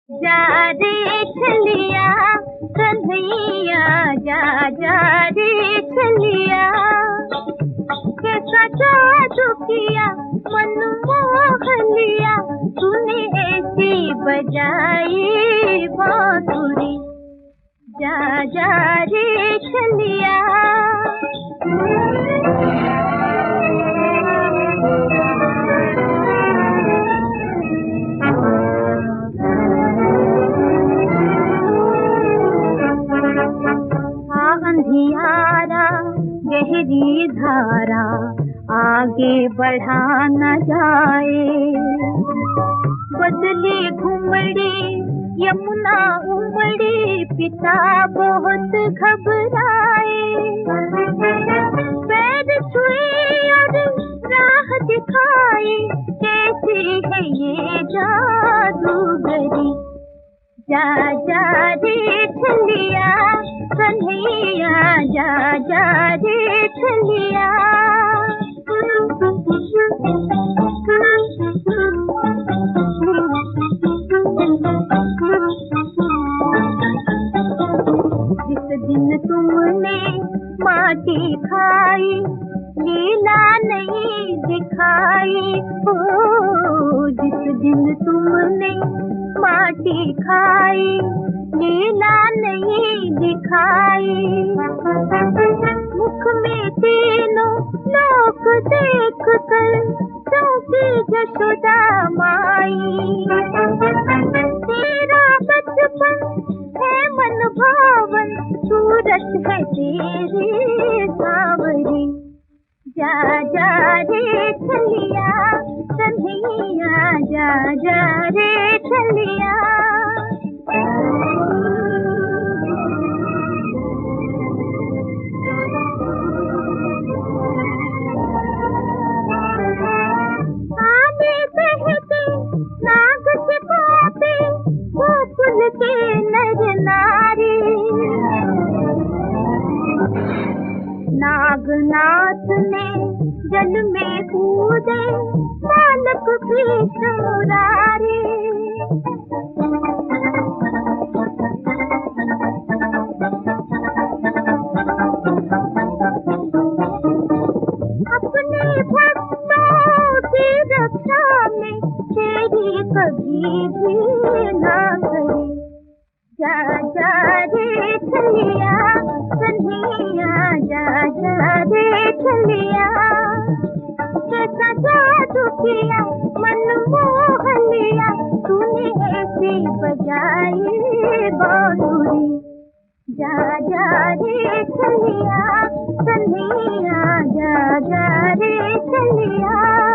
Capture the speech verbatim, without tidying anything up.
जा रे छलिया कन्हैया, जा जा रे छलिया। कैसा जादू किया मन मोह लिया, तूने ऐसी बजाई बांसुरी। जा जा रे छलिया। अंधियारा गहरी धारा आगे बढ़ा न जाए, बदले घुमड़ी यमुना उमड़ी पिता बहुत घबराए। पैर छुए और राह दिखाई, कैसी है ये जादूगरी। जा जा रे छलिया कन्हैया, जा जा रे छलिया। जिस दिन तुमने माटी खाई, लीला नहीं दिखाई। ओ जिस दिन तुमने माटी खाई, लीला नहीं दिखाई। मुख में तीनों लोक देख कर चौंकी जशोदा माई। तेरा बचपन है मन भावन, सूरत है तेरी सावरी। जा जा रे छलिया कन्हैया, जा जा रे छलिया। आगे बहते नाग सिखाते गोकुल के नर नारी। नागनाथ ने जल में कूदे बालक कृष्ण मुरारी। अपने भक्तों की रक्षा में तेरी कभी भी ना करे। जा जा रे छलिया कन्हैया, जा जा रे छलिया। कैसा जादू किया मन मोह लिया, तूने ऐसी बजाई बांसुरी। जा जा रे छलिया कन्हैया, जा जा रे छलिया।